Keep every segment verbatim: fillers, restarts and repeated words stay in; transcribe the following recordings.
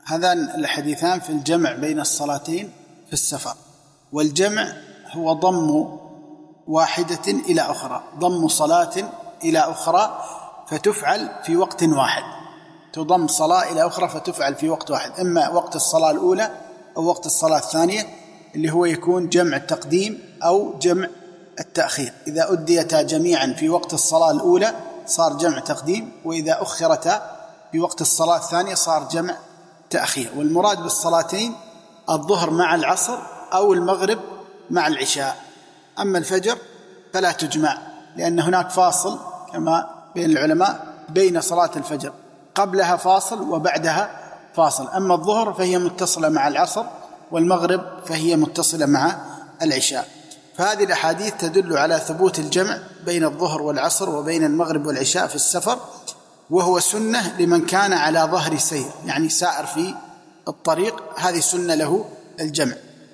هذان الحديثان في الجمع بين الصلاتين في السفر. والجمع هو ضم واحدة إلى أخرى، ضم صلاة إلى أخرى فتفعل في وقت واحد، تضم صلاة إلى أخرى فتفعل في وقت واحد، إما وقت الصلاة الأولى أو وقت الصلاة الثانية، اللي هو يكون جمع التقديم أو جمع التأخير. إذا أديتا جميعا في وقت الصلاة الأولى صار جمع تقديم، وإذا أخرتا في وقت الصلاة الثانية صار جمع تأخير. والمراد بالصلاتين الظهر مع العصر أو المغرب مع العشاء. أما الفجر فلا تجمع، لأن هناك فاصل كما بين العلماء بين صلاة الفجر، قبلها فاصل وبعدها فاصل. أما الظهر فهي متصلة مع العصر، والمغرب فهي متصلة مع العشاء. فهذه الأحاديث تدل على ثبوت الجمع بين الظهر والعصر وبين المغرب والعشاء في السفر، وهو سنة لمن كان على ظهر سير، يعني سائر في الطريق، هذه سنة له الجمع.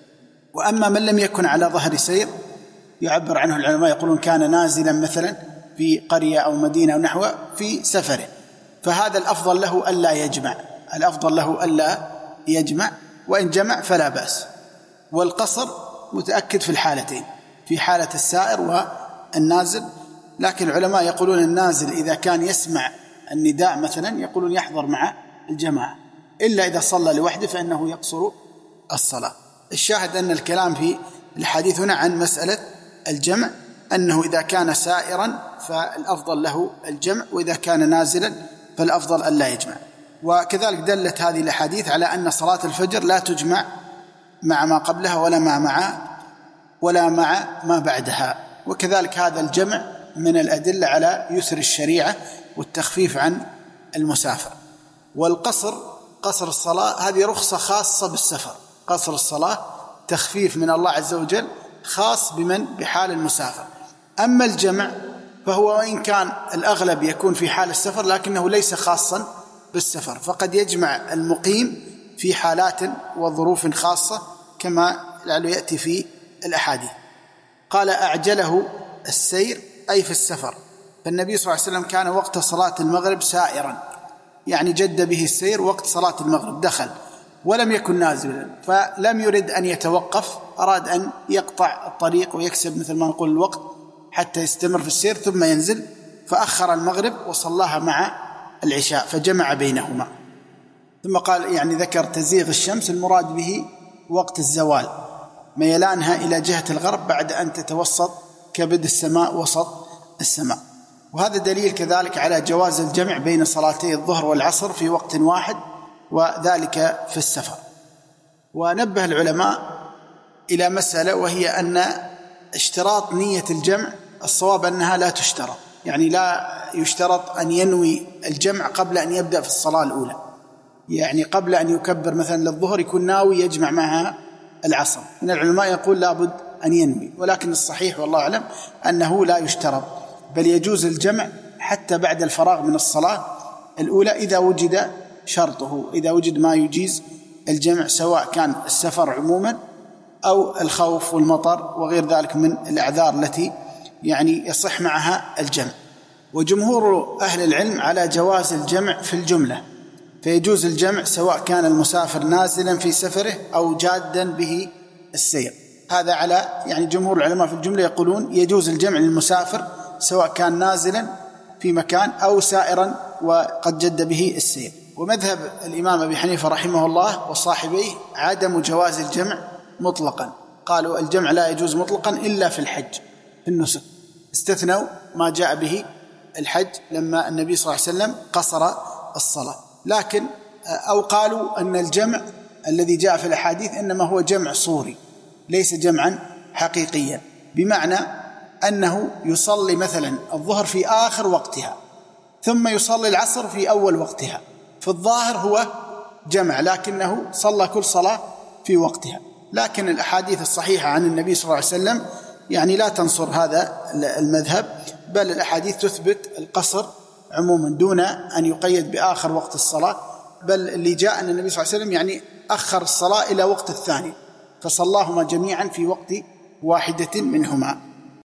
وأما من لم يكن على ظهر سير يعبر عنه العلماء يقولون كان نازلا مثلا في قرية أو مدينة أو نحوه في سفره، فهذا الأفضل له ألا يجمع، الأفضل له ألا يجمع، وإن جمع فلا بأس. والقصر متأكد في الحالتين، في حالة السائر والنازل، لكن العلماء يقولون النازل إذا كان يسمع النداء مثلا يقولون يحضر مع الجماعة، إلا إذا صلى لوحده فإنه يقصر الصلاة. الشاهد أن الكلام في الحديث هنا عن مسألة الجمع، أنه إذا كان سائرا فالأفضل له الجمع، وإذا كان نازلا فالأفضل ألا يجمع. وكذلك دلت هذه الحديث على أن صلاة الفجر لا تجمع مع ما قبلها ولا مع مع ولا مع ما بعدها. وكذلك هذا الجمع من الأدلة على يسر الشريعة والتخفيف عن المسافر. والقصر، قصر الصلاة، هذه رخصة خاصة بالسفر، قصر الصلاة تخفيف من الله عز وجل خاص بمن بحال المسافر. أما الجمع فهو وإن كان الأغلب يكون في حال السفر لكنه ليس خاصا بالسفر، فقد يجمع المقيم في حالات وظروف خاصة كما لعله يأتي في الأحاديث. قال أعجله السير أي في السفر، فالنبي صلى الله عليه وسلم كان وقت صلاة المغرب سائرا، يعني جد به السير وقت صلاة المغرب، دخل ولم يكن نازلا، فلم يرد أن يتوقف، أراد أن يقطع الطريق ويكسب مثل ما نقول الوقت حتى يستمر في السير ثم ينزل، فأخر المغرب وصلاها مع العشاء فجمع بينهما. ثم قال يعني ذكر تزيغ الشمس، المراد به وقت الزوال، ميلانها إلى جهة الغرب بعد أن تتوسط كبد السماء وسط السماء. وهذا دليل كذلك على جواز الجمع بين صلاتي الظهر والعصر في وقت واحد، وذلك في السفر. ونبه العلماء إلى مسألة، وهي أن اشتراط نية الجمع الصواب أنها لا تشترط، يعني لا يشترط أن ينوي الجمع قبل أن يبدأ في الصلاة الأولى، يعني قبل أن يكبر مثلا للظهر يكون ناوي يجمع معها العصر. من العلماء يقول لابد أن ينوي، ولكن الصحيح والله أعلم أنه لا يشترط، بل يجوز الجمع حتى بعد الفراغ من الصلاة الأولى إذا وجد شرطه، إذا وجد ما يجيز الجمع، سواء كان السفر عموما أو الخوف والمطر وغير ذلك من الأعذار التي يعني يصح معها الجمع. وجمهور أهل العلم على جواز الجمع في الجملة، فيجوز الجمع سواء كان المسافر نازلا في سفره أو جادا به السير. هذا على يعني جمهور العلماء في الجملة يقولون يجوز الجمع للمسافر سواء كان نازلا في مكان أو سائرا وقد جد به السير. ومذهب الإمام أبي حنيفة رحمه الله وصاحبيه عدم جواز الجمع مطلقا، قالوا الجمع لا يجوز مطلقا إلا في الحج في النسك، استثنوا ما جاء به الحج لما النبي صلى الله عليه وسلم قصر الصلاة. لكن أو قالوا أن الجمع الذي جاء في الأحاديث إنما هو جمع صوري ليس جمعا حقيقيا، بمعنى أنه يصلي مثلا الظهر في آخر وقتها ثم يصلي العصر في أول وقتها، في الظاهر هو جمع لكنه صلى كل صلاة في وقتها. لكن الأحاديث الصحيحة عن النبي صلى الله عليه وسلم يعني لا تنصر هذا المذهب، بل الأحاديث تثبت القصر عموما دون أن يقيد بآخر وقت الصلاة. بل اللي جاء أن النبي صلى الله عليه وسلم يعني أخر الصلاة إلى وقت الثاني فصلاهما جميعا في وقت واحدة منهما.